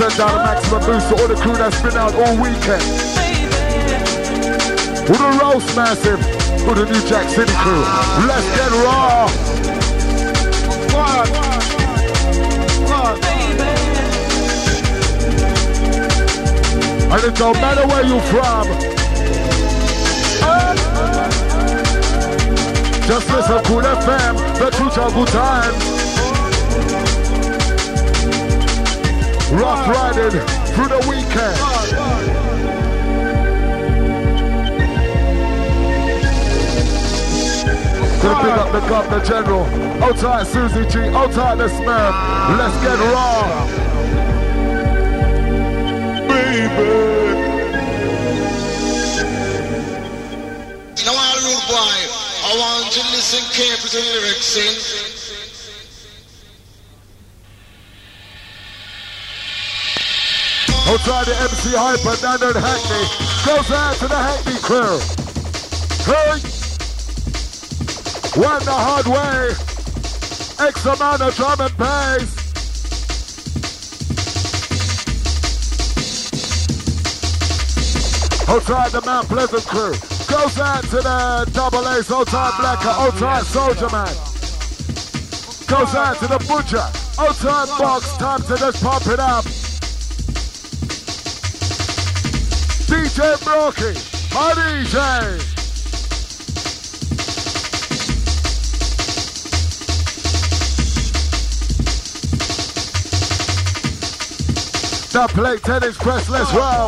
send down a maximum boost to all the crew that's been out all weekend. With the roast massive, with the New Jack City crew. Let's get raw. And it don't matter where you from. Just listen, Cool FM, the truth of good times. Rough riding through the weekend. Gonna pick up the Governor General. Outside Susie G, outside the Smurf. Let's get raw. Baby. You know what, rude boy? I want you to listen carefully to the lyrics, in. Outside the MC Hyper, Nando Hackney. Goes out to the Hackney crew. Hey! Went the hard way. X amount of drum and bass. Outside the Mount Pleasant crew. Goes out to the Double Ace, outside Blacker, outside Soldier Man. Goes out to the Butcher. Outside Box, time to just pump it up. DJ Brokey, my DJ. The play tennis press, let's roll.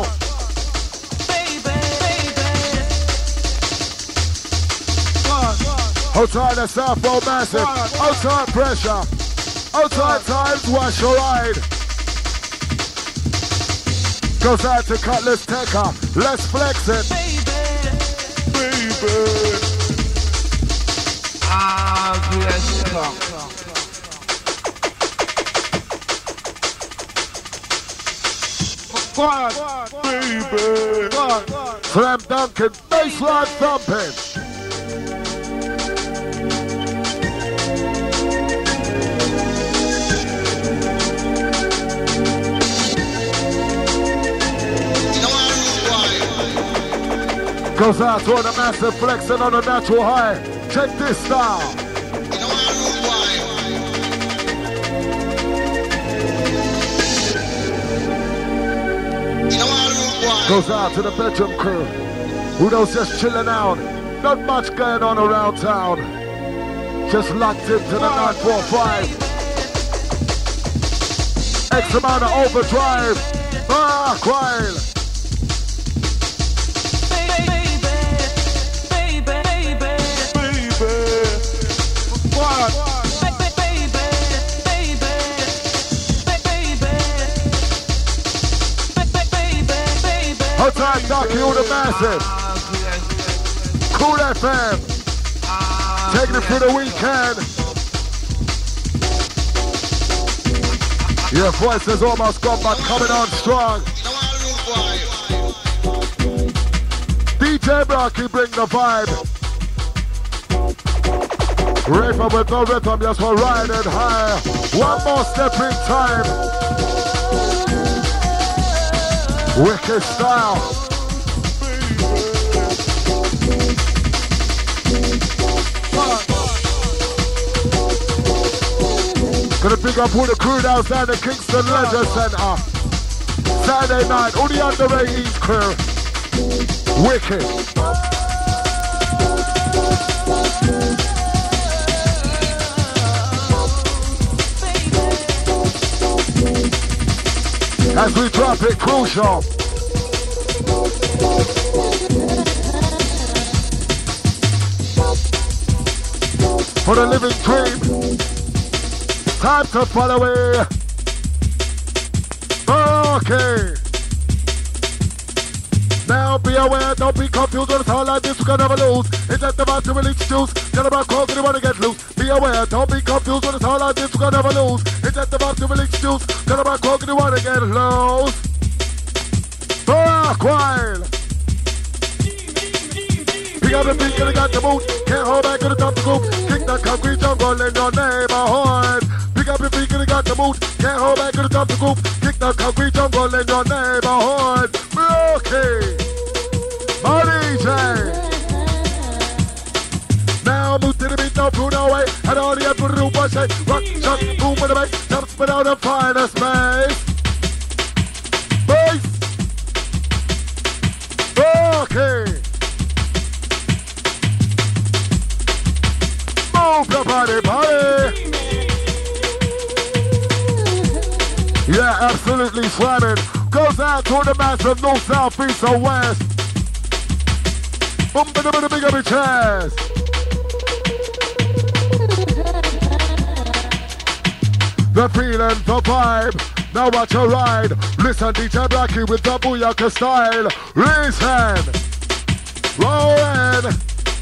Outside the South Road Massive, outside pressure, outside times, wash your ride. Goes out to Cutlass Tekka, let's flex it. Baby. Baby. Slam dunking, baseline thumping. Goes out to the massive flexing on a natural high. Check this style. Goes out to the bedroom crew. Who knows, just chilling out. Not much going on around town. Just locked into the 945. X amount of overdrive. While. Outside Ducky, all the massive. Cool FM. Taking it for the weekend. Your voice has almost gone, but coming on strong. DJ Brocky, bring the vibe. Raper with no rhythm, just for riding high. One more step in time. Wicked style. Gonna pick up all the crew outside the Kingston Leisure Centre. Saturday night, all the under 18s crew. Wicked. As we drop it, crucial. For the living dream, time to follow it. Okay. Now be aware, don't be confused with a sound like this, you can never lose. It's just about to release juice, get about coke and you wanna get loose. Be aware, don't be confused with a sound like this, you can never lose. It's just about to release juice, get about coke and you wanna get loose. Fuck while. Pick up the beat and you got the boot, can't hold back to the top of the group. Kick that concrete jungle in your neighborhood. Pick up the beat and you got the boot, can't hold back to the top of the group. Kick Keep the concrete jungle in your neighborhood. Brookie, my DJ. Now move to the beat, no food away. And all the other room was shake. Rock, shot, boom with the bass. Jumps without the finest space. Bass. Okay. Move the party. Yeah, absolutely slamming. Goes out to the massive north, south, east, or west. Boom, big up your chest. The feeling, the vibe, now watch your ride. Listen, DJ Blackie with the Booyaka style. Listen, rolling.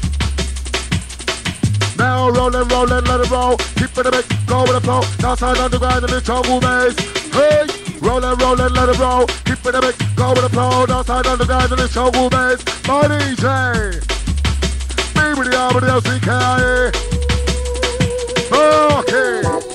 Now rolling, let it roll. Keep it a bit, go with the flow. Outside underground in the jungle maze. Hey, rolling, let it roll. Keep it a bit, go with the flow. Outside underground in the jungle maze. My DJ, me with the R-with-the-L-C-K-I-E. Okay.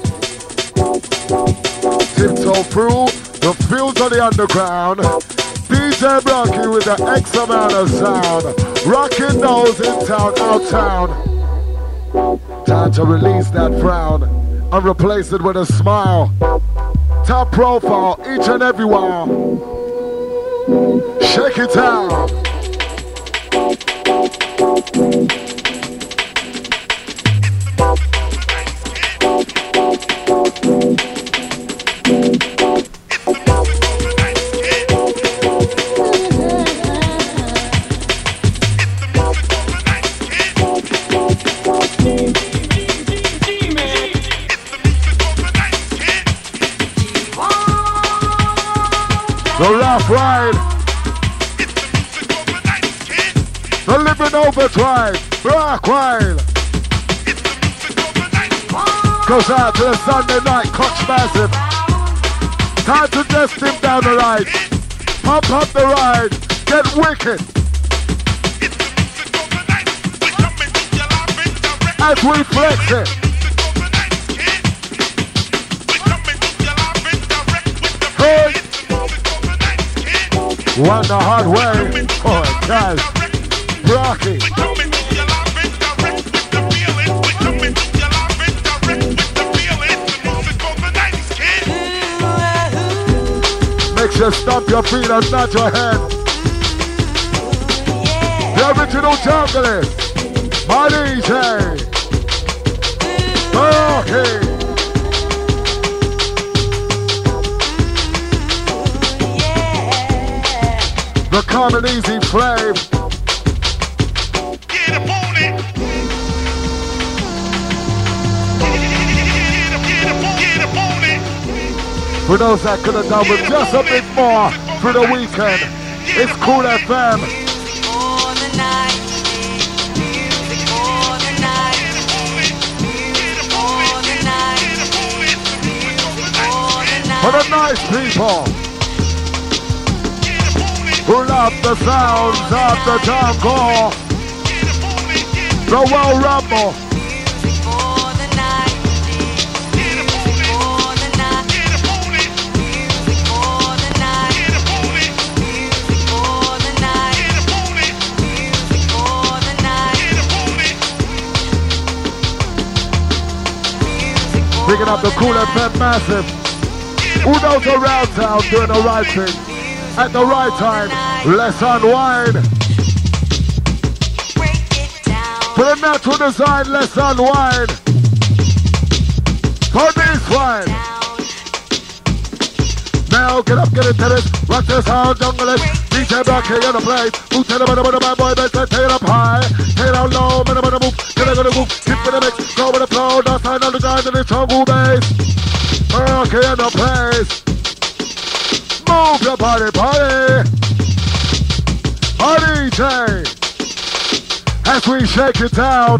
Tiptoe through the fields of the underground. DJ Blackie with the X amount of sound. Rocking those in town, out town. Time to release that frown and replace it with a smile. Top profile each and every while. Shake it out. The laugh ride, the living overdrive, rock wild. Goes out to the Sunday night, Koch Massive. Time to just him down the ride. Pump up the ride, get wicked. As we flex it. Hey. One the hard way. Oh, guys. Rocky. Make sure stomp your feet and nod your head. The original junglist. My DJ. Rocky. The calm and easy flame. Get up on it. Get up on it. For those that could have done with just a bit more for the weekend, it's Cool FM. For the nice people who love the sounds of the jungle, the World Rumble. Picking up the Cool FM Massive. Who knows around town doing the right thing? At the right time, let's unwind. For the natural design, let's unwind. For this one. Now get up, get into this. Rock this hard jungle it. DJ Blackie on the place. Move to the bad boy, let's take it up high. Take it down low, move. Get it, move. Keep in the mix. Go with the flow. That's time on the grind in the jungle base. Okay, in the place. Move your party. DJ, as we shake it down.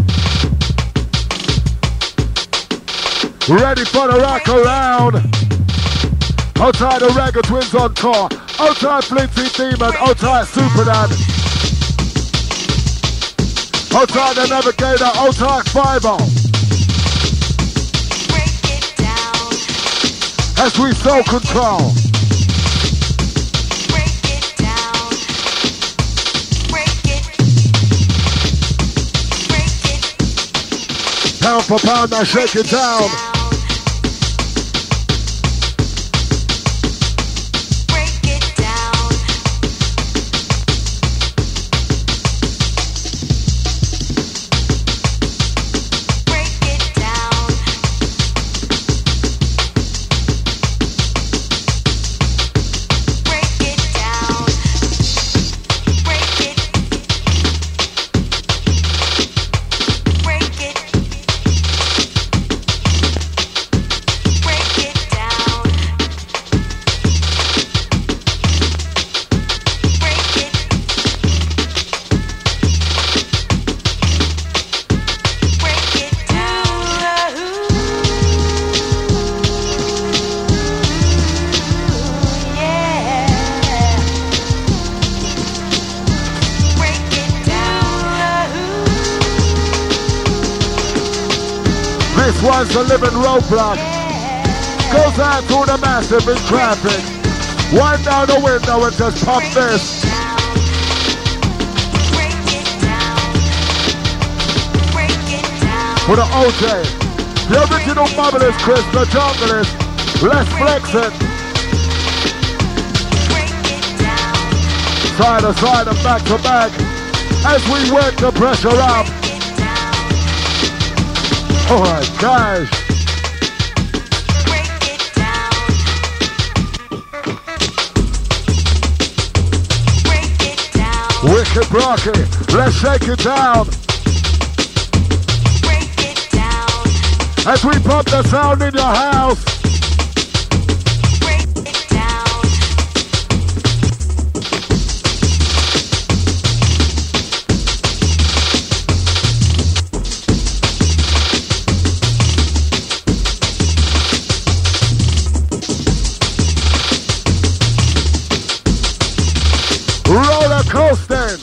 Ready for the rock around. Outside the Ragga Twins on tour. Outside Flinty Demon. Outside Superman. Outside the Navigator. Outside Fireball. As we soul control. Pound for pound, now shake it down. This one's a living roadblock. Goes out to the massive in traffic. Wind down the window and just pump this. For the OJ, the original marvelous Chris, the junglist. Let's flex it. Side to side and back to back. As we work the pressure up. Oh my gosh. Wicked Rocky, let's shake it down. As we pump the sound in your house. Roller coasting.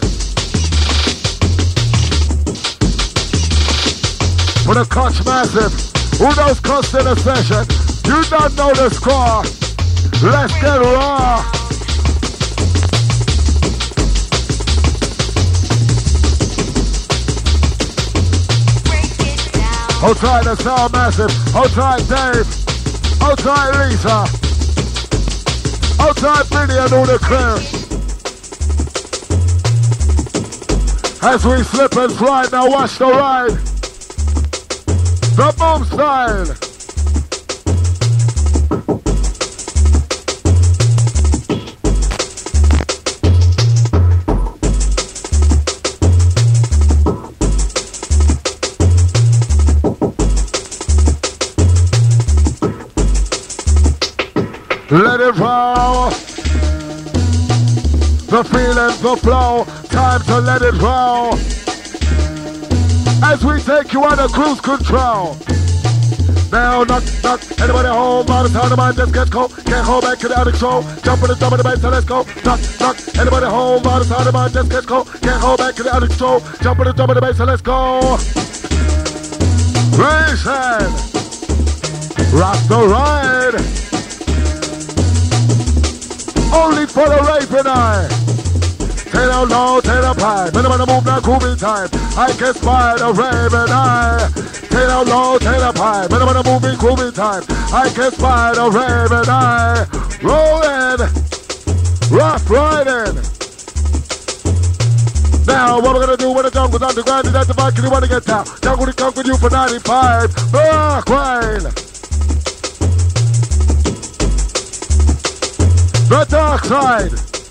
For the Koch Massive, who knows coast in a session? You don't know the score. Let's get raw. Hold tight, the Sound Massive. Hold tight, Dave. Hold tight, Lisa. Hold tight, Billy and all the crew. As we slip and slide, now watch the ride. The boom style. Let it roll. The feelings, the flow. Time to let it roll. As we take you on a cruise control. Now knock, knock, anybody home? By the time the mind just gets cold. Can't hold back to the addict show. Jump in the bass, so let's go. Knock, knock, anybody home? By the time the mind just gets cold. Can't hold back to the addict show. Jump in the bass, so let's go. Racing. Rock the ride. Only for the raping eye. Take out low, take a pie. When I'm move now, groovy time. I can spy the raven eye. Take out low, take a pie. When I'm moving, groovy time. I can spy the raven eye. Rolling, rough riding. Now, what we're gonna do when the jungle's underground is at the back and you wanna get down. Jungle to come with you for 95. Rock rain. The dark side.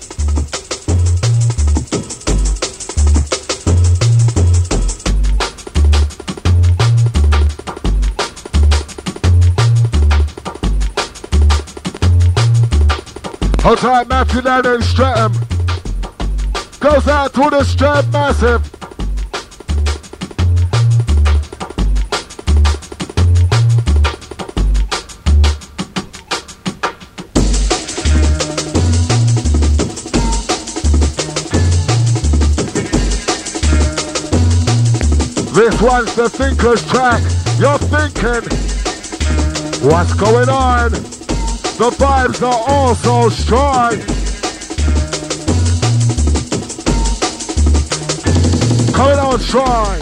Hold tight, Matthew down in Streatham. Goes out to the Streatham Massive. This one's the Thinker's track. You're thinking, what's going on? The vibes are also strong. Coming on strong.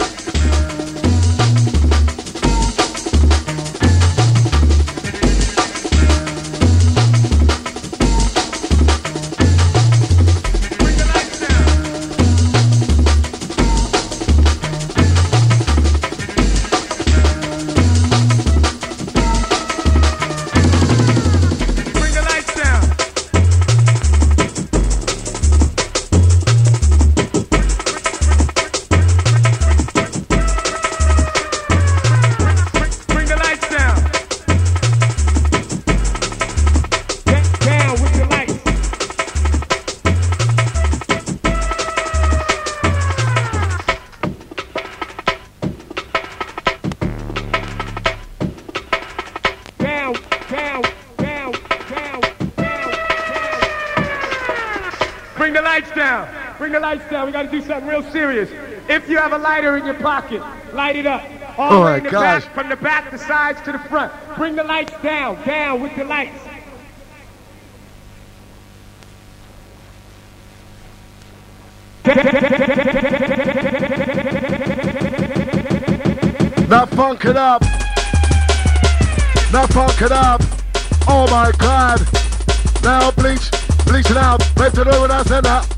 We got to do something real serious. If you have a lighter in your pocket, light it up. All the way in the back, from the back, the sides to the front. Bring the lights down with the lights. Now funk it up. Now funk it up. Oh my God. Now bleach it out. Right to the when I said that.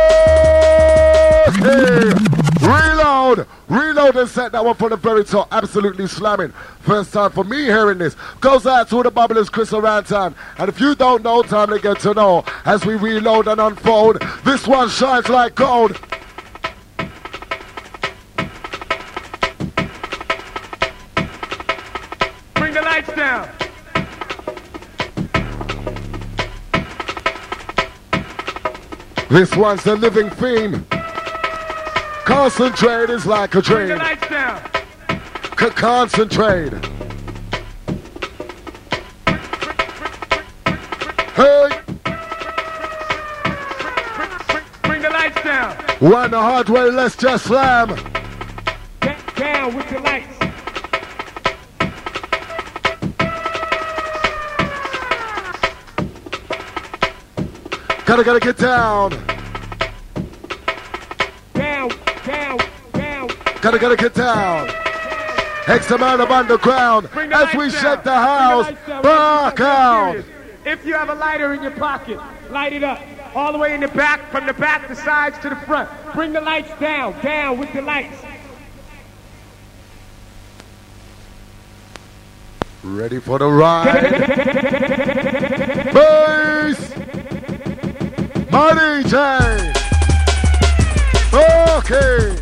Okay. Reload and set that one from the very top. Absolutely slamming. First time for me hearing this. Goes out to the bubblers, Chris around town. And if you don't know, time to get to know. As we reload and unfold, this one shines like gold. Bring the lights down. This one's the living theme. Concentrate is like a train. Bring the lights down. Concentrate. Hey. Bring the lights down. One the hard way, let's just slam. Get down with the lights. Gotta get down. Down. Gotta get down. X amount of underground as we shake the house. Back out. If you have a lighter in your pocket, light it up. All the way in the back, from the back, the sides to the front. Bring the lights down with the lights. Ready for the ride. Bass. My DJ. Okay.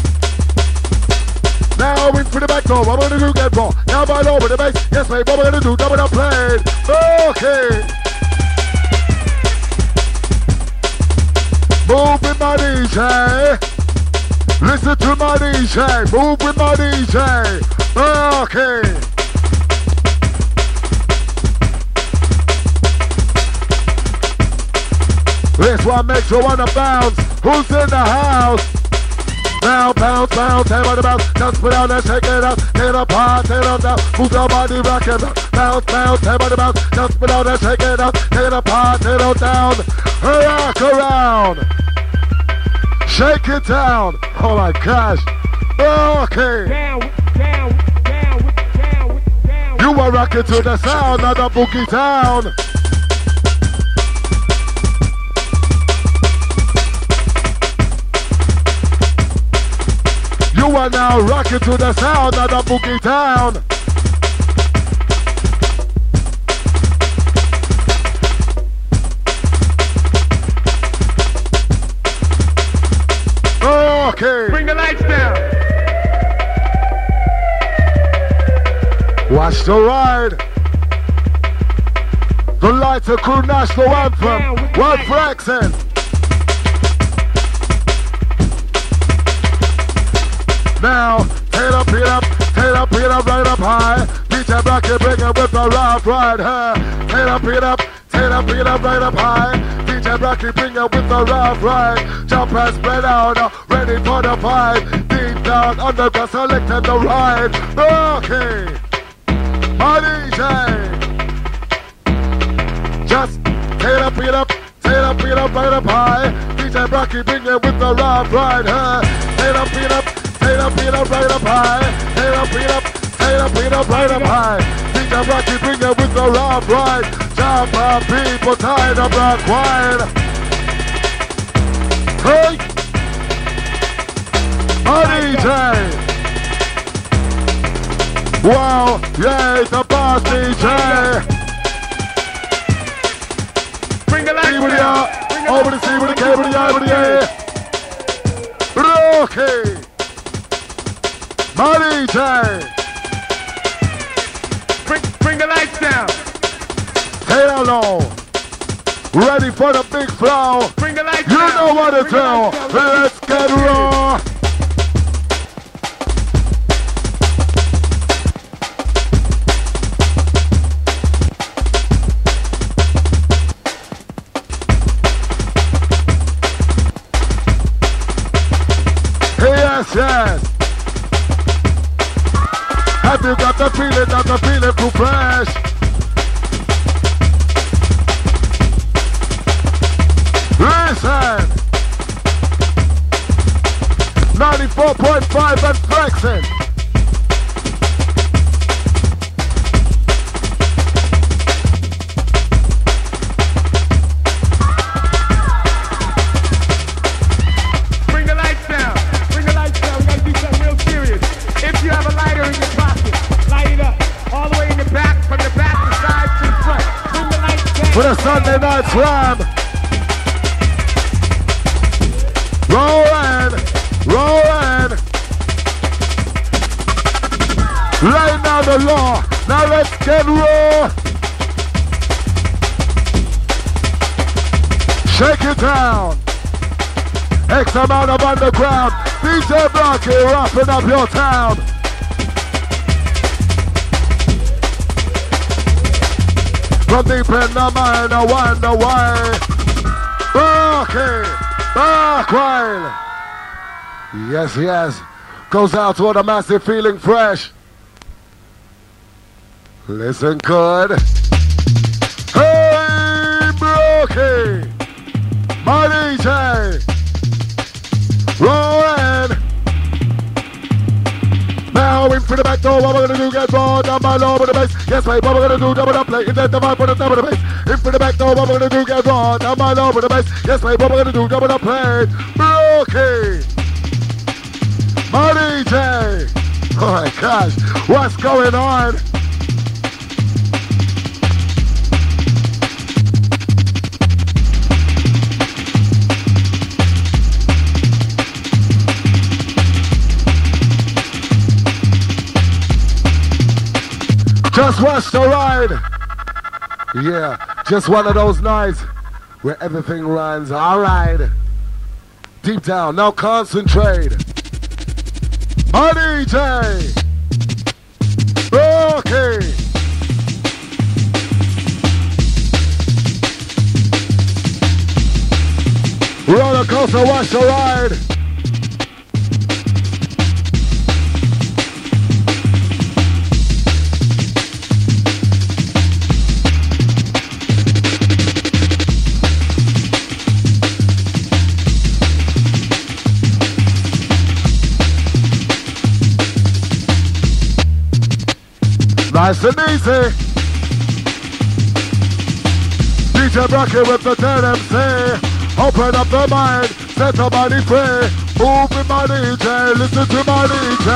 Now in for the back door. What we're gonna do, get raw. Now ball over the bass. Yes, mate. What we're gonna do, double up play. Okay. Move with my DJ. Listen to my DJ. Move with my DJ. Okay. This one makes you wanna bounce. Who's in the house? Now bounce, hammer the bounce. Just put out and shake it out. Get apart, get up down. Move your body, rock it out. Bounce, hammer the bounce. Just put out and shake it out. Get apart, get up down. Rock around. Shake it down. Oh my gosh. Okay. Down. You are rocking to the sound of the boogie town. You are now rocking to the sound of the boogie town. Okay. Bring the lights down. Watch the ride. The Lighter Crew National Anthem. One flexing. Now, tail up, right up high. DJ Blackie bring it with the rough ride. Tail up, right up high. DJ Blackie bring it with the rough ride. Jump and spread out, ready for the fight. Deep down, underground, selecting the ride. Okay, my DJ. Just tail up, right up high. DJ Brocky bring it with the rough ride. Tail up, right up high. Tail up, right up high. DJ Brocky bring it with the rough ride. Jump up, people tired of black wine. Hey, DJ. Wow, yeah, the boss DJ. Bring the lights down. Over the C with the K with the I with the A. Okay. My DJ. Bring the lights down. Tail low. Ready for the big flow. Bring the lights you down. You know what to do. Let's get raw. Yes. Have you got the feeling too fresh? Listen. 94.5 and flexing. For the Sunday night slam. Rolling. Laying down the law. Now let's get raw. Shake it down. X amount of underground. DJ Brocky roughing up your town. From deep in the mind, I wonder why. Barkwine. Yes. Goes out to all the massive feeling fresh. Listen good. Hey, Brookie. My DJ. Rolling. Now in for the back door, what we're gonna do, get raw, down by low with the bass. Yes, mate, what we're gonna do, double up play, invent the vibe for the top of the bass. In for the back door, what we're gonna do, get raw, down by low with the bass. Yes, mate, what we're gonna do, double up play. Brookie, my DJ. Oh my gosh, what's going on? Just watch the ride. Yeah, just one of those nights where everything runs. All right. Deep down, now concentrate. My DJ. Okay. Roller coaster, watch the ride. Nice and easy. DJ Brocky with the TNMC. Open up the mind, set the body free. Move with my DJ, listen to my DJ.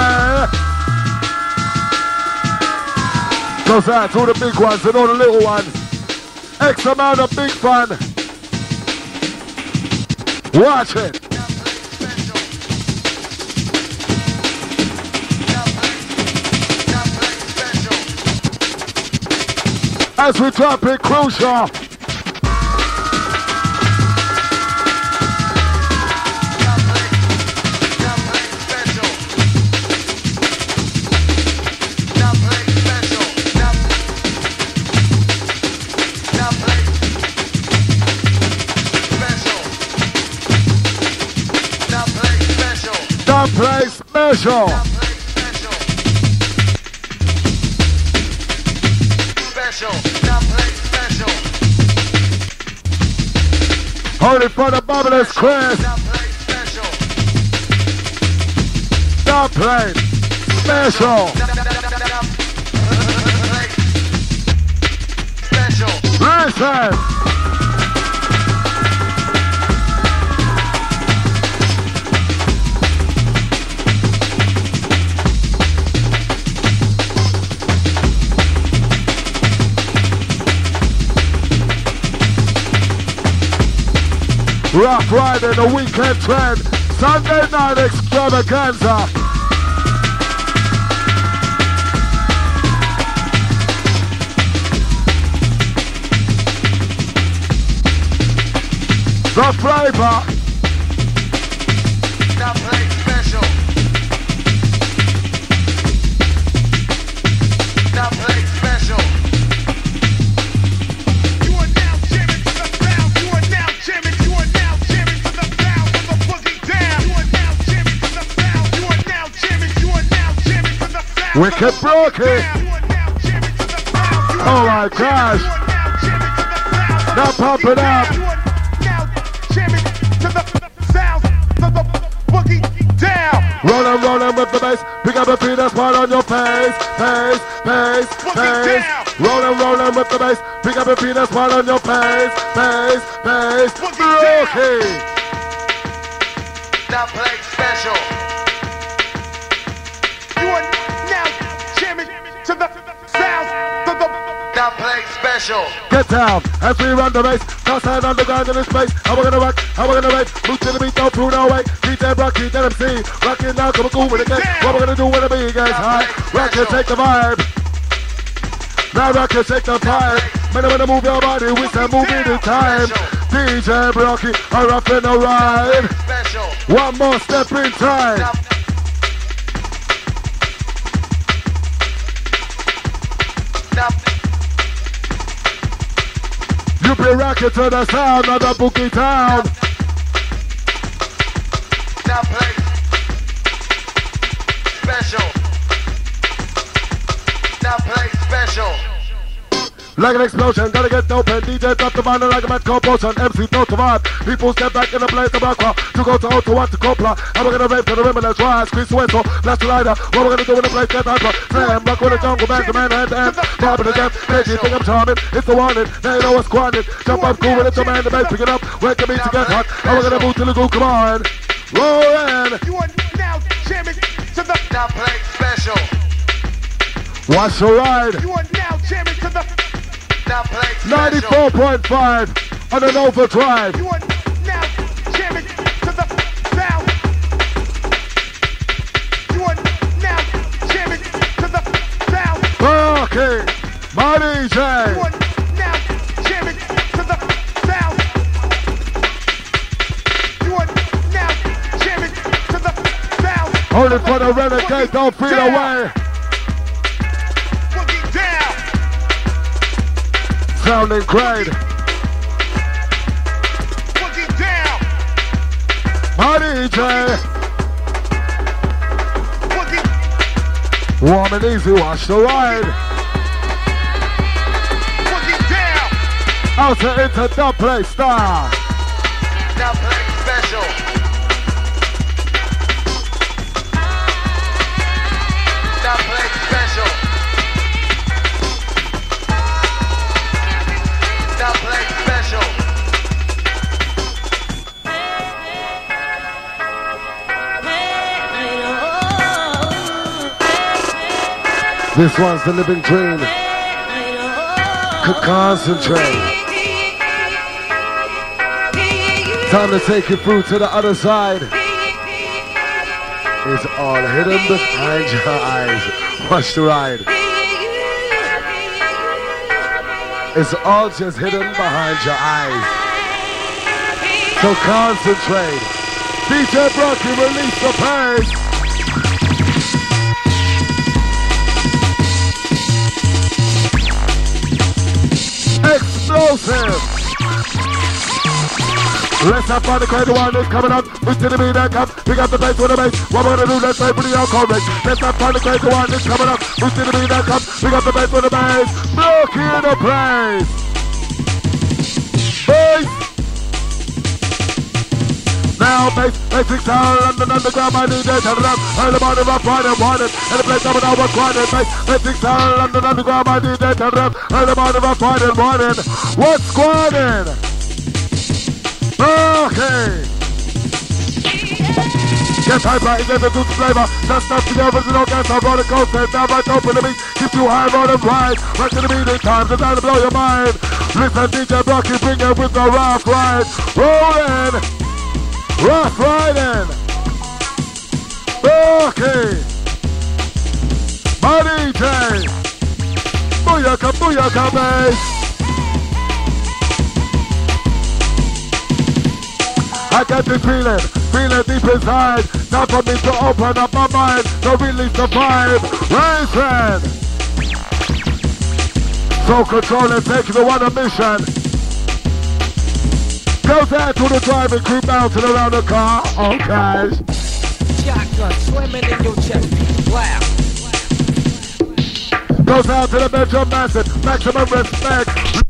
Goes out to all the big ones and all the little ones. X amount of big fun. Watch it. As we drop it, crucial. Don't play special. Only for the Babylon's Chris. Stop playing. Special. Listen. Rock Rider, the weekend trend. Sunday night extravaganza. The flavor. That play special. That play special. You are now jamming to the sound. You are now jamming. You are now jamming to the sound of the boogie down. You are now jamming to the sound. You are now jamming. You are now jamming to the sound. Wicked Brookie. Oh my gosh. Now pump it up. Rollin' with the bass, pick up a peanut spot on your face, face. Rollin' with the bass, pick up a peanut spot on your face. Okay. Now play special. You are now jamming to the sound of the now play special. Get down as we run the race. Outside on the ground in this space. How we gonna rock? How we gonna race? Move to the beat, don't prove no way. DJ Brock, DJ MC. Rockin' now, come cool with the game. What we gonna do when the beat gets high? Rock and take the vibe. Now rock and take the vibe. Man, when I move your body, we say move in the time. DJ Brocky, a rough and a ride. One more step in time. You be rocking to the sound of the boogie town. Now play special. Now play special. Like an explosion, gotta get open. DJ drop the band like a mad commotion. MC don't survive. People step back in the place of rock to go to auto what to copla. And we're gonna rave to the rim and let's rise. Squeeze the whistle, blast the rider. What we're gonna do in the place get hyper. Slam, rock with the jungle band, the man hand to hand. Top of the jam, you think I'm charming? It's the warning, they know what's squanted. Jump up cool with it, your man, the bass, pick it up. Where can be to get hot? And we're gonna move to the groove, come on. Rollin'. You are now jamming to the now play special. Watch the ride. You are now jamming to the 94.5 on an overdrive. You are now jamming to the sound. You are now jamming to the sound. Okay, my DJ. You are now jamming to the sound. You are now jamming to the sound. Hold it for the renegade, don't feel away. Sounding great. My DJ. Warm and easy, watch the ride. Out to into the play star. Now play special. Now play special. Now play special. This one's the living dream. Could concentrate. Time to take you through to the other side. It's all hidden behind your eyes. Watch the ride. It's all just hidden behind your eyes. So concentrate. DJ Brocky, release the pace. Explosive. Let's have fun, the crazy one is coming up. We to the beat that come, pick up the bass with the bass. What we're gonna do, let's play pretty alcohol race. Let's have fun, the crazy one is coming up. We to the beat that come, pick up the bass with the bass. Broke in the place. Bass. loud bass, basic sound, London underground, my DJ turn it up. Early morning, rough riding, morning. In the place of an hour, grinding bass, basic sound, London underground, my DJ turn it up. Early morning, rough riding, morning. What's grinding? Okay. Get hyper, it gets a good flavor. That's not the original gas, I'm rolling coaster. Now right open to me, keep you high, roll and ride. Right to the meeting time, it's time to blow your mind. Listen, DJ Brocky, bring it with the rough ride. Rolling, rough riding. Okay. My DJ. Booyaka, booyaka, bass. I got this feeling deep inside. Now for me to open up my mind, to release the vibe. Racing. So controlling, taking the one on mission. Goes out to the driving crew, bouncing around the car. Okay. Shotgun swimming in your chest. Wow. Goes out to the Metro Massive, maximum respect.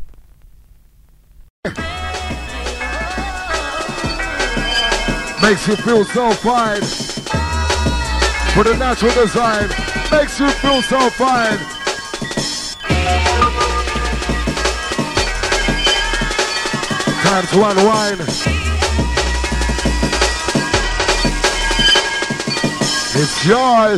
Makes you feel so fine. For the natural design. Makes you feel so fine. Time to unwind. It's yours.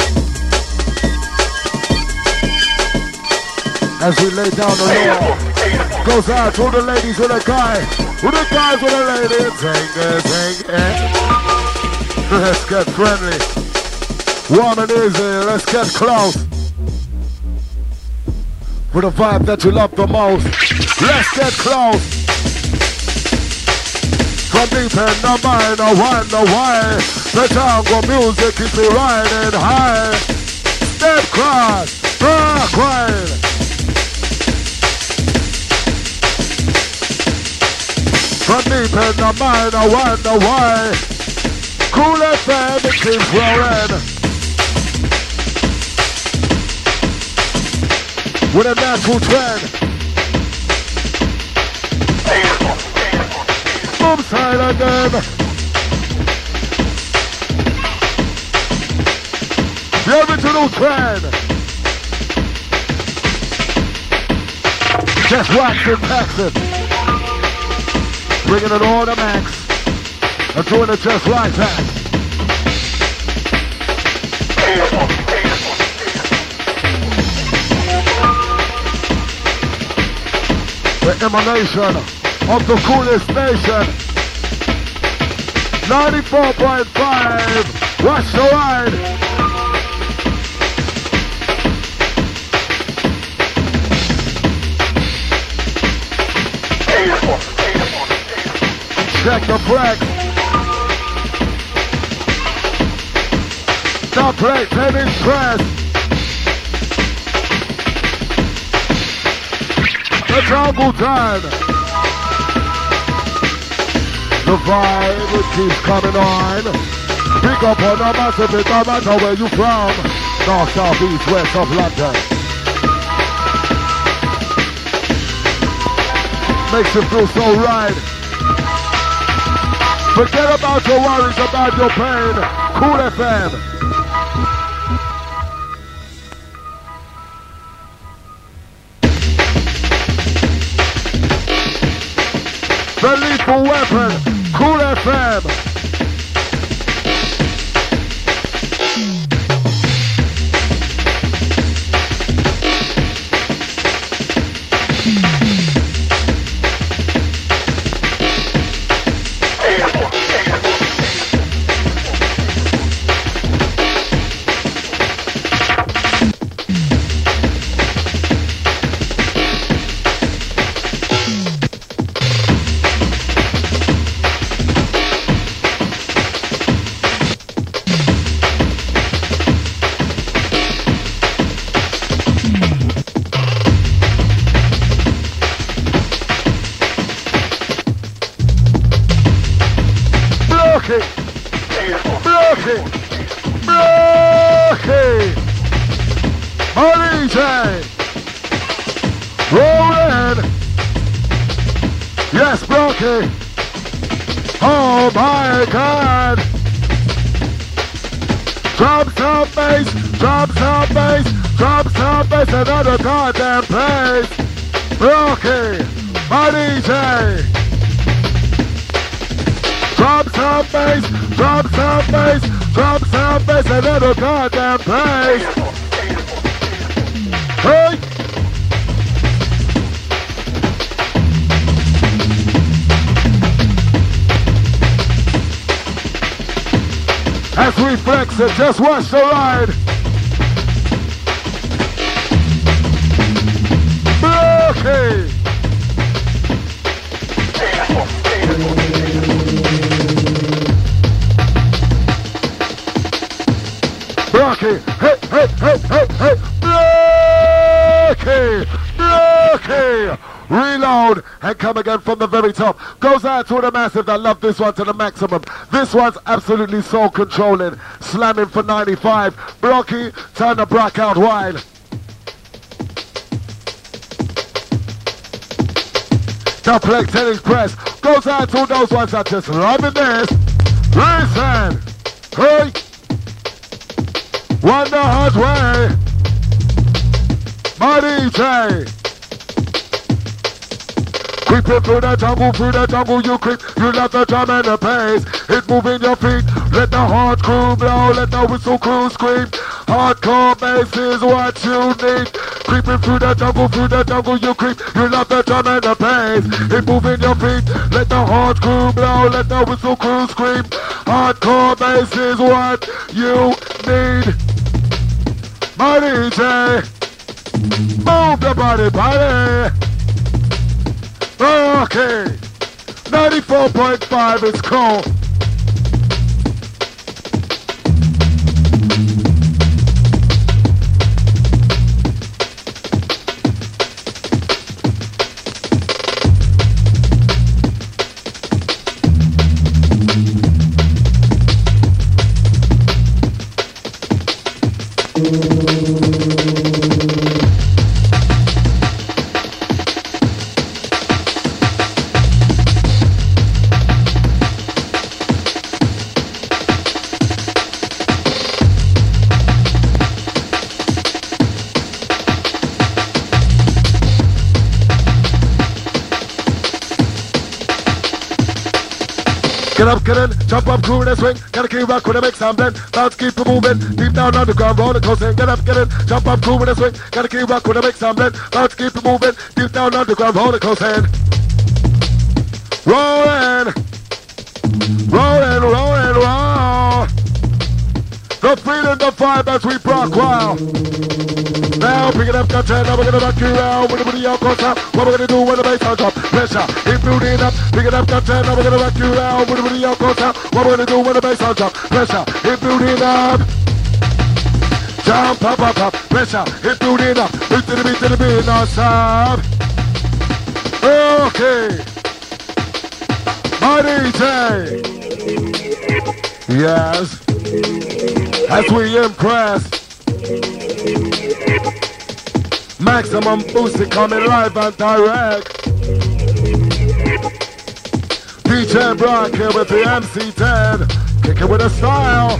As we lay down the law. Goes out to the ladies with a guy. With the guys with the ladies. Sing it. Let's get friendly. Warm and easy. Let's get close. With the vibe that you love the most. Let's get close. From deep in the mind, I wonder why the jungle music keeps me riding high. Step cross, rock ride. From deep in the mind, I wonder why. Cool FM, it keeps rolling. With a natural trend. Boom side again. The original trend. Just wax and pax it. Bringing it all to max. I'm doing it just like that. The emanation of the coolest nation. 94.5. Watch the ride. Check the flex. The plate, 10-inch press. The jungle time. The vibe keeps coming on. Pick up on the massive, it no matter where you from. North, south, east, west of London. Makes you feel so right. Forget about your worries, about your pain. Cool FM. The lethal weapon. Cool FM. Oh my God. Drum sound bass, drum sound bass, drum sound bass, another goddamn place. Rocky, my DJ. Drum sound bass, drum sound bass, drum sound bass, another goddamn place. Hey! As we flex it, just watch the ride. Okay. Rocky, hey, hey, hey, hey, hey, Rocky, reload and come again from the very top. Goes out to the massive that love this one to the maximum. This one's absolutely soul controlling, slamming for 95. Rocky, turn the brack out wide. The Plex tennis press goes out to those ones that just loving this. Listen, hey. Wonder hard way, my DJ. Creeping through the jungle you creep. You love the drum and the bass. It's moving your feet. Let the hard crew blow, let the whistle crew scream. Hardcore bass is what you need. Creeping through the jungle you creep. You love the drum and the bass. It's moving your feet. Let the hard crew blow, let the whistle crew scream. Hardcore bass is what you need. My DJ, move the body. Okay, 94.5 is cool. Get up, get in, jump up, groove and swing. Gotta keep rock with a mix and blend. Bounce, keep it moving. Deep down underground, roller coasting. Get up, get in, jump up, groove and swing. Gotta keep rock with a mix and blend. Bounce, keep it moving. Deep down underground, roller coasting. Rolling, rolling, rolling, roll. The freedom, the vibe as we rock, wow. Now pick it up, got 10, now we're gonna rock you around. When the booty all goes out, what we're gonna do when the bass on top. Pressure, keep building up. Pick it up, got 10, now we're gonna rock you around. When the booty all goes out, what we're gonna do when the bass on top. Pressure, keep building up. Jump, pop, pop, pop. Pressure, keep building up. Beat to the beat, now stop. Okay. My DJ. Yes. As we impress. Maximum boosting coming live and direct. DJ Brock here with the MC10. Kicking with a style.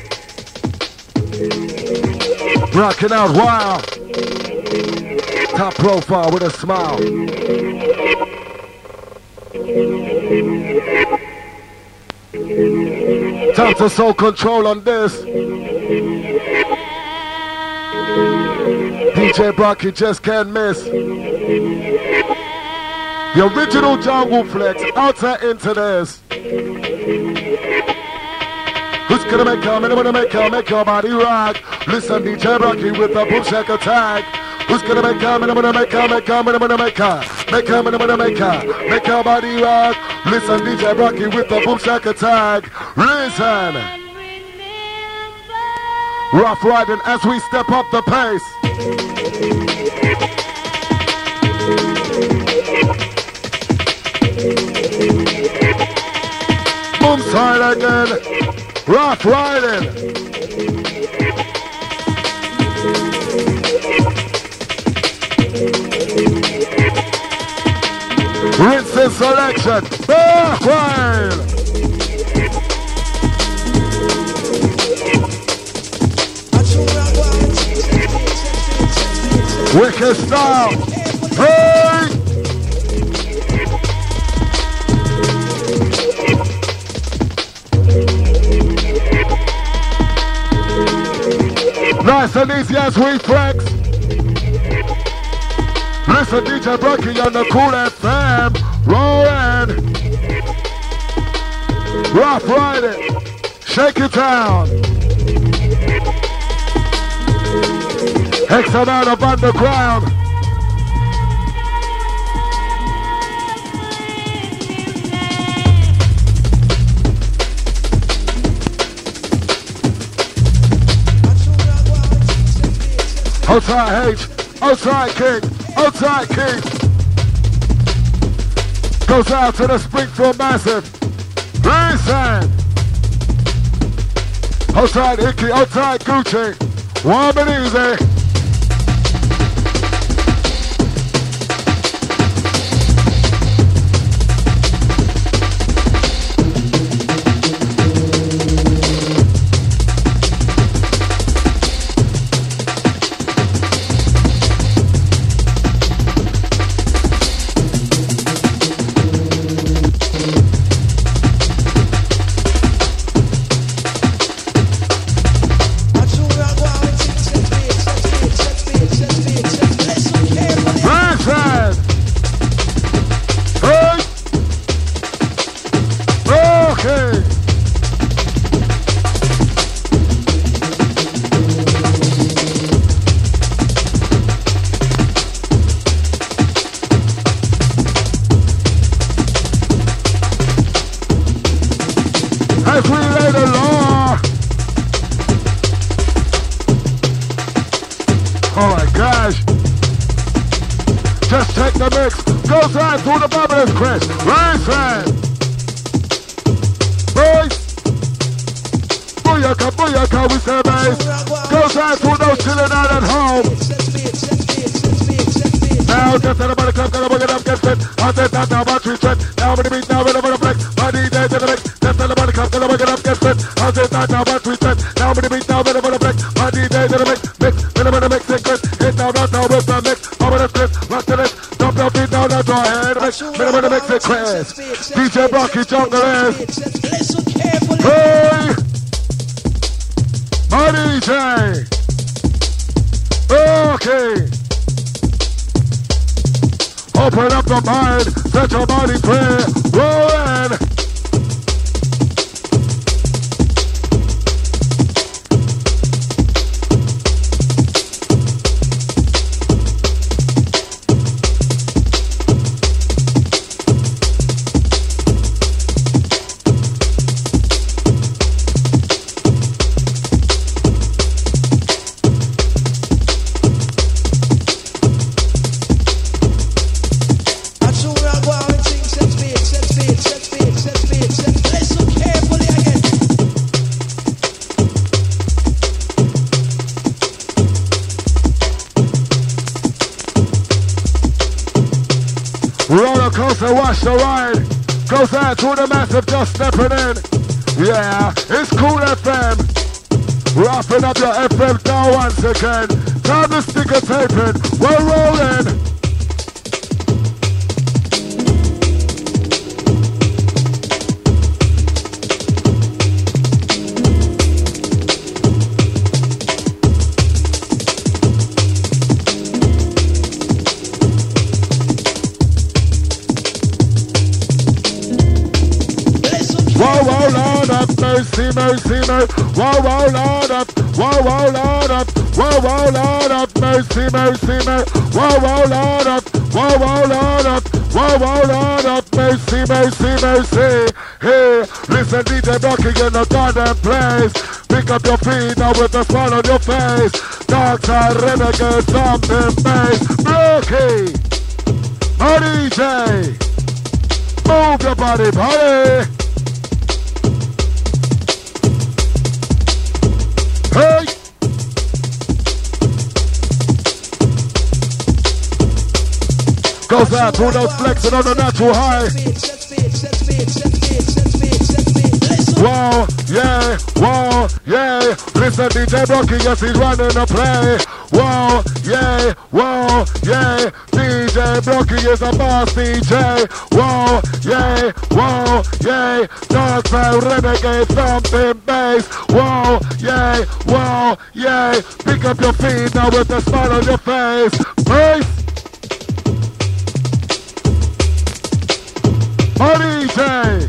Rocking out wild. Top profile with a smile. Time to soul control on this. DJ Brock, you just can't miss. The original Jungle Flex, outside into this. Who's gonna make your body rock? Listen, DJ Brocky with the boom shack attack. Who's gonna make your body rock? Listen, DJ Brocky with the boom shack attack. Listen. Rough riding as we step up the pace. Boom side again. Rough riding. Rinse selection. Back wide. Wicked style. Hey! Nice and easy as we flex. Listen, DJ Brocky on the Cool FM. Rolling. Rough riding. Shake it down. X amount of underground. Outside H, outside King, outside King. Goes out to the Springfield Massive. Listen. Outside Icky, outside Gucci. Warm and easy. To the Babylon Chris, listen! Boys! Booyaka, booyaka, we say bass. Goes out to those chilling out at home. Now just tell about the club, gonna bring it up, get fit. I said that now, battery set. Now with the beat, now with the flex. My DJ to the mix. Just tell about the club, gonna bring it up, get fit. I said that now, battery set. Now with the beat, now with the flex. My DJ to the mix. Mix, minimum mix, it good. Hit now, not now, with the mix. Over the script, rock to this. Dump your feet down, that's our head. Minimum mix, it quiz. DJ Brocky Jungle is. Hey! My DJ. Okay. Open up the mind, set your body free, rolling. Watch the ride, goes out to the massive just stepping in. Yeah, it's Cool FM. Wrapping up your FM down once again. Time to stick a tape in. We're rolling. Mercy, mercy, mercy, whoa, whoa, Lord up, whoa, whoa, Lord up, whoa, whoa, Lord up, mercy, mercy, mercy, whoa, whoa, Lord up, whoa, whoa, Lord up, whoa, whoa, Lord up, mercy, mercy, mercy. Hey, listen, DJ Brocky in the goddamn place. Pick up your feet now with a smile on your face. Dark side renegade, something bass. Brocky, my DJ, move your body, buddy. Hey! Goes out to those flexing on the natural high. Wow, yeah, Mr. DJ Brocky, yes, he's running the play. Whoa, yeah, DJ Brocky is a boss DJ. Whoa, yeah, Dark Side Renegade thumping bass. Whoa, yeah, pick up your feet now with the smile on your face. Bass. Oh, DJ.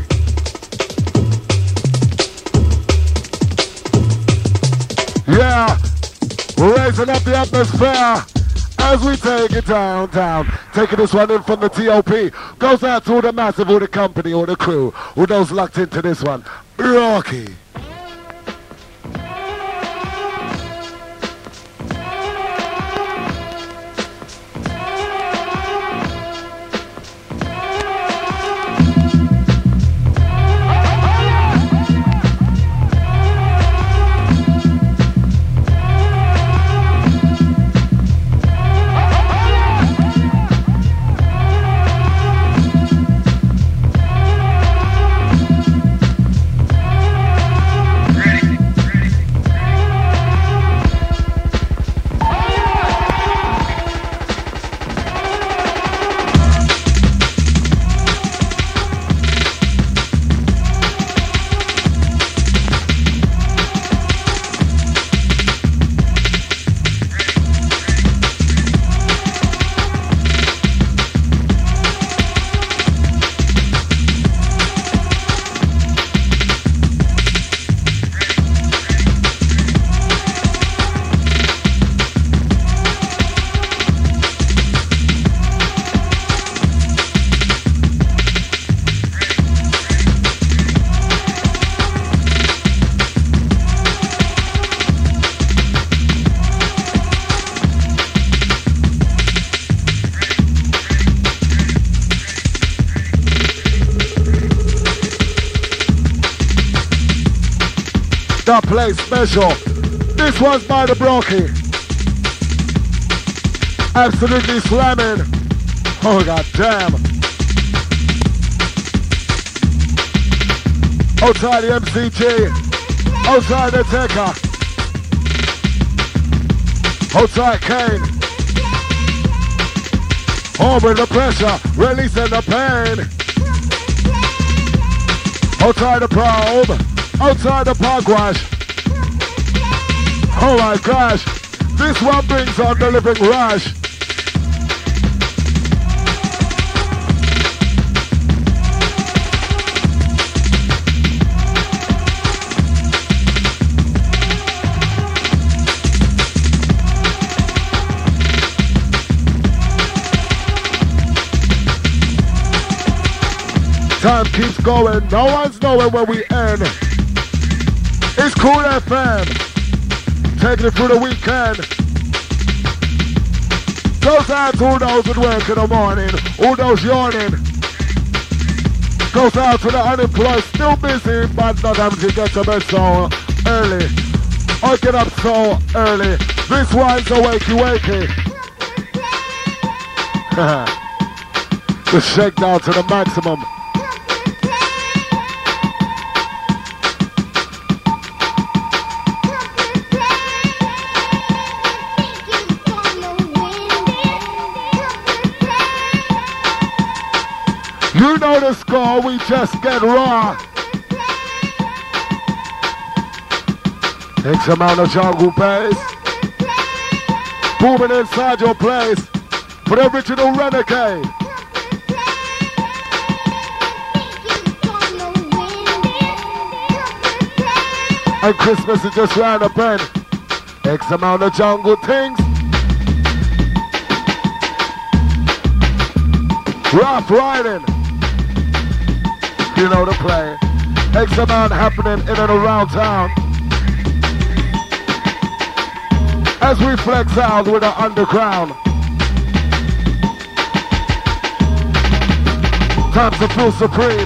Yeah, we're raising up the atmosphere as we take it downtown. Taking this one in from the TOP. Goes out to all the massive, all the company, all the crew, who knows locked into this one. Rocky. That play special. This one's by the Brocky. Absolutely slamming. Oh, god damn. Outside the MCG. Outside the Tekka. Outside Kane. Over the pressure. Releasing the pain. Outside the probe. Outside the park wash. Oh my gosh. This one brings on the living rush. Time keeps going. No one's knowing where we end. It's Cool FM, taking it through the weekend. Goes out to all those at work in the morning, all those yawning. Goes out to the unemployed, still busy, but not having to get to bed so early. I get up so early. This one's a wakey. The shakedown to the maximum. You know the score, we just get raw. X amount of jungle bass. Booming inside your place. For the original Renegade. And Christmas is just round the bend. X amount of jungle things. Rough riding. You know the play. X amount happening in and around town. As we flex out with the underground. Time to feel supreme.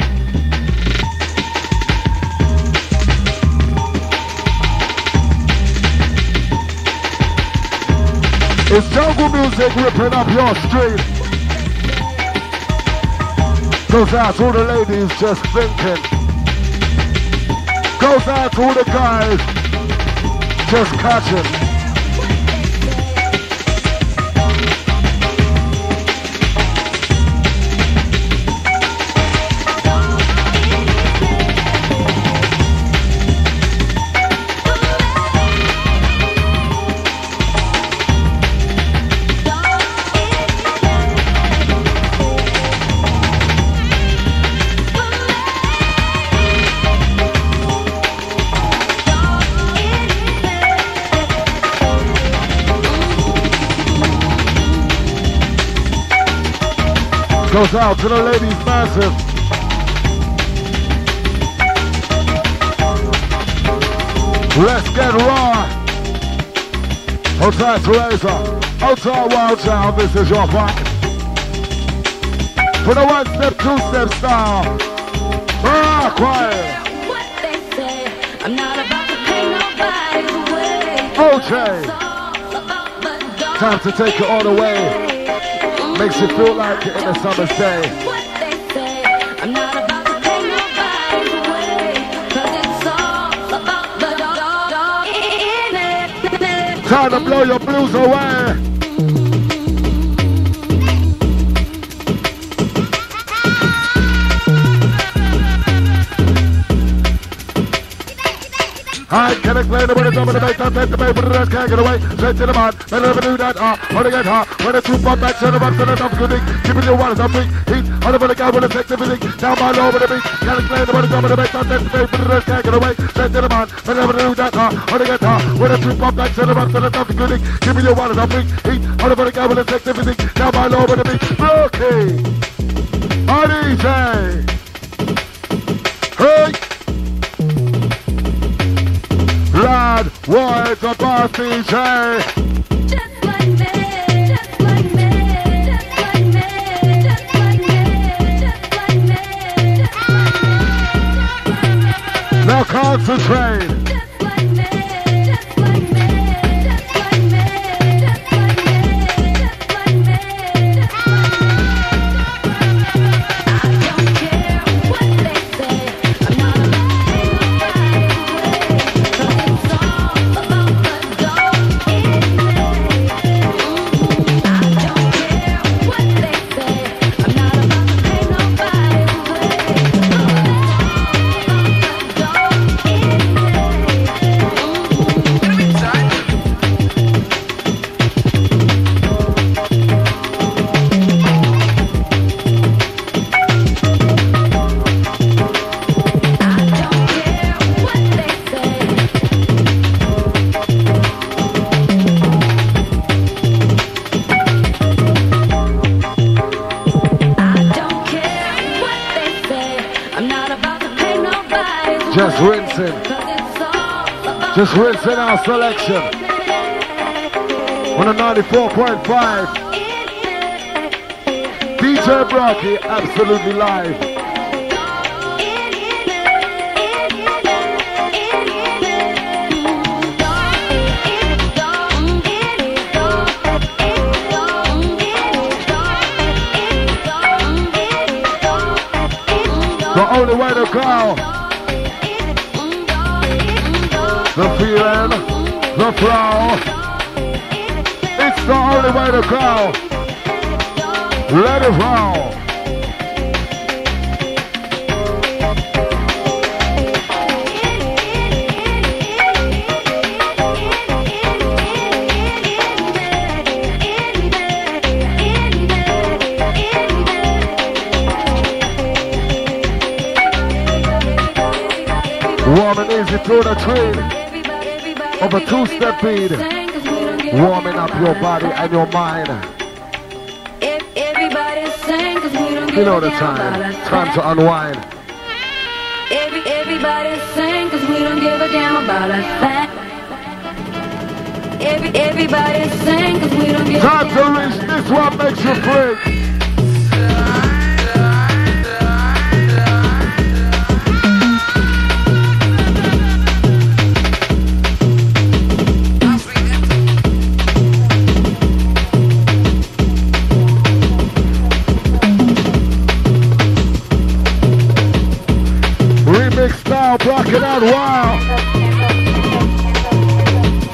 It's jungle music ripping up your street. Goes out to all the ladies just thinking. Goes out to all the guys Just catching. Goes out to the ladies, massive. Let's get raw. Outside Teresa, outside Wild Child, this is your part. For the 1 step, 2 step style. Ah, quiet. What they say, I'm not about to pay nobody away. Okay. Time to take it all the way. Makes you feel like it in a summer's day. What they say, I'm not about to pay nobody away. 'Cause it's all about the dog in it. Time to blow your blues away. I can explain the way to make that the paper the rest can't get away. Straight to the man, men never knew that when they get hot, when the two pop back, turn them up to the top good thing. Keeping your waters up big heat, on the guy will affect everything. Down by low with the beat, can explain the way to make that the paper the rest can't get away. Straight to the man, men never knew that when they get hot, when the two pop back, turn them up to the top good thing. Keeping your waters up big heat, on the guy will affect everything. Down by low with the beat, okay. DJ, hey. Lad, why the boss DJ? Just like me, just like me, just like me, just like me, just like me, just like me. Now concentrate. Just like me, just like me, just like me, just like me, just like me, just like me. I don't care what they say, I'm not about to pay nobody away. 'Cause it's all about the dog in me. I don't care what they say, I'm not about to pay nobody away. 'Cause it's all about the dog in me. Just rinsing. Just rinsing our selection. On a 94.5. DJ Brocky, absolutely live. The only way to go. The feeling, the flow. It's the only way to go. Let it roll. Warm and easy through the train. Of a two-step beat, warming up your body and your mind. You know the time to unwind. Everybody sing, 'cause we don't give a damn about a thing. Everybody sing, 'cause we don't give a damn. Time to reach this one makes you freak. Remix style, block it out, wow.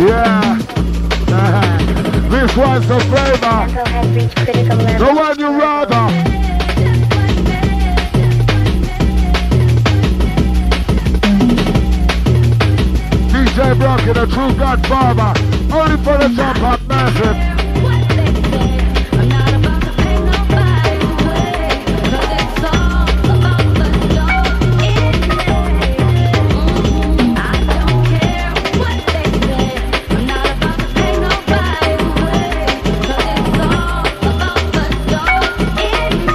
Yeah. This one's the flavor. Tempo has reached critical level. The one you rather. DJ Brock and the true godfather. Only for the jump up massive. I'm not about to pay nobody away, 'cause it's all about the dough in there. I don't care what they say. I'm not about to pay nobody away, 'cause it's all about the dough in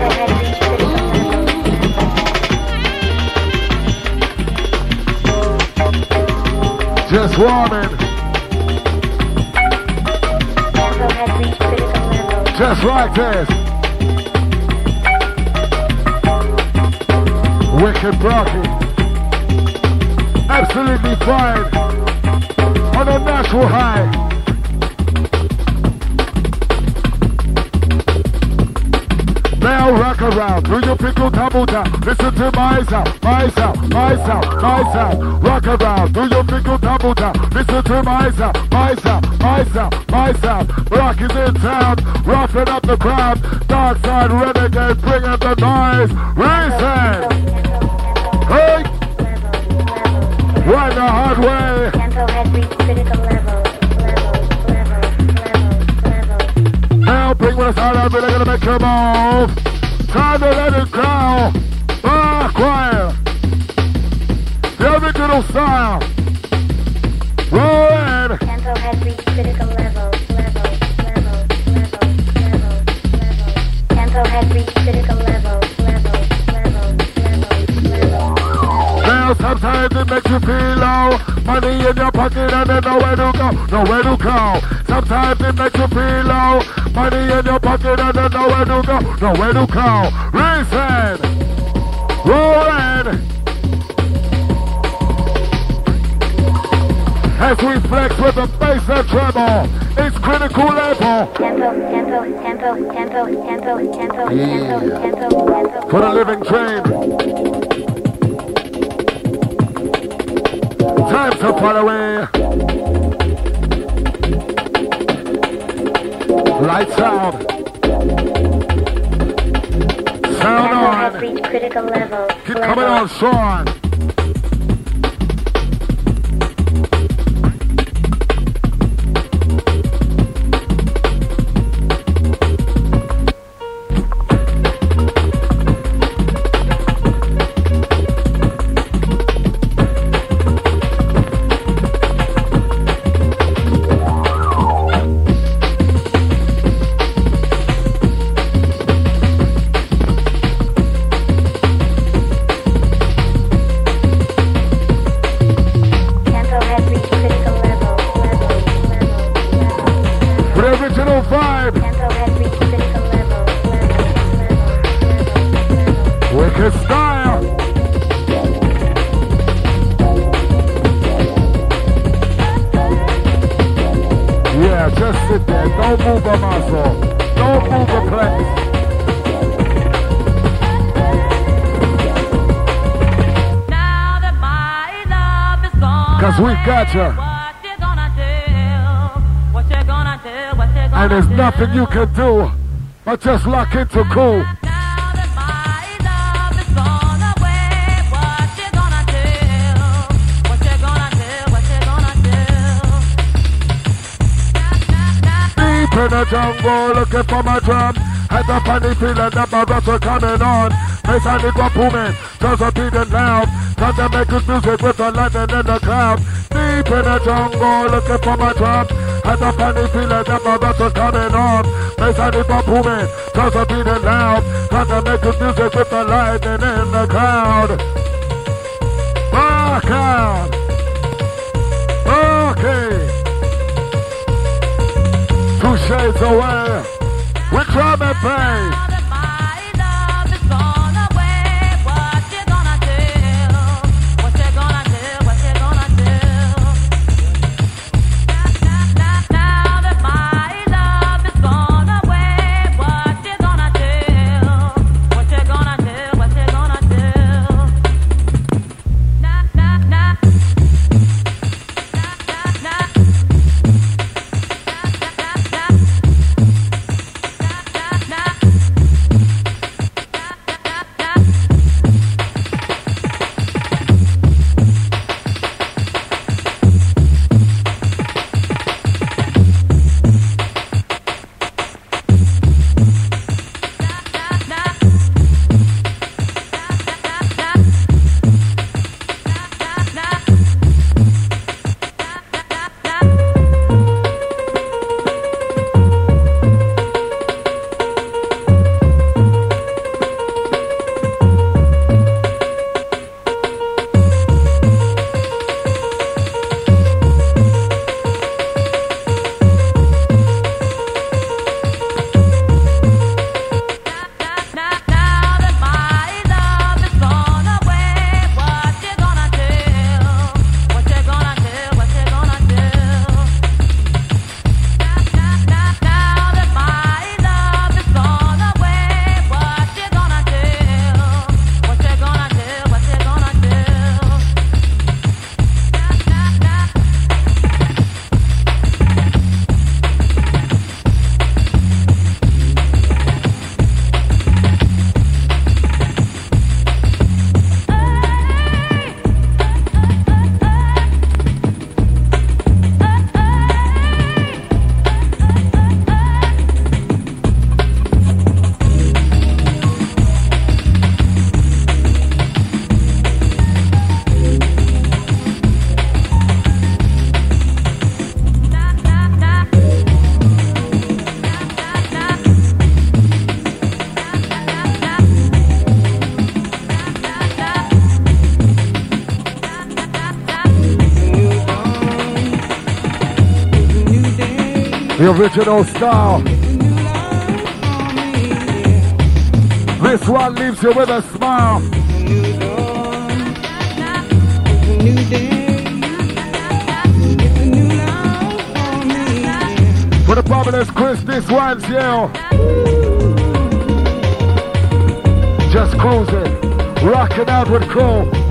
there. Just warming. Tempo has reached critical level. Just like this. Wicked Brocky. Absolutely fine. On a natural high. Now rock around, do you pickle tumble down? Listen to my sound, my sound, my sound, my sound. Rock around, do you pickle tumble down? Listen to my sound, my sound, my sound, my sound. Rock is in town, roughing up the crowd. Dark side renegade, bringing the noise. Reset. Hey, right the hard way. Tempo has reached critical level. Now bring with us out, I'm really gonna make you move. Time to let it go. Ah, choir. The original style. Roll in. Tempo has reached critical level. Tempo has reached critical level. Now sometimes it makes you feel low. Money in your pocket and then nowhere to go, nowhere to go. Sometimes it makes you feel low. Money in your pocket and then nowhere to go, nowhere to go. Listen, rolling. As we flex with the bass and treble, it's critical level. Tempo. For the living train. Time to fall away. Lights out. Sound Tempo has on. reached critical level. Keep coming on, Sean. And there's nothing you can do but just lock into cool. Deep in the jungle looking for my drum. Had the funny feeling that my raps were coming on. Bass and it was booming, just a beating loud. Time to make good music with the lightning in the cloud. Deep in the jungle looking for my drum. Had the funny feeling that my raps were coming on. Bass and it was booming, just a beating loud. Time to make good music with the lightning in the cloud. Rock out. Okay. 2 shades away. We drum and bass. The original style. This one leaves you with a smile. For the fabulous Chris, this one's you. Just cruising, rocking out with crew.